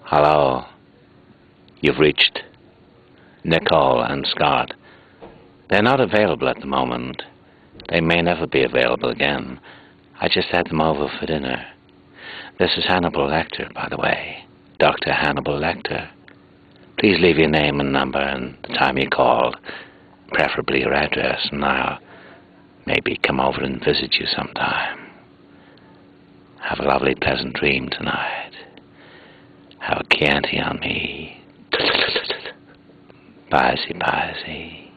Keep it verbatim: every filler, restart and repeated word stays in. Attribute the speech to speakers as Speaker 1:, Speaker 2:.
Speaker 1: Hello. You've reached Nicole and Scott. They're not available at the moment. They may never be available again. I just had them over for dinner. This is Hannibal Lecter, by the way. Doctor Hannibal Lecter. Please leave your name and number and the time you called, preferably your address, and I'll maybe come over and visit you sometime. Have a lovely, pleasant dream tonight. Have a Chianti on me. Bye-sy, bye-sy.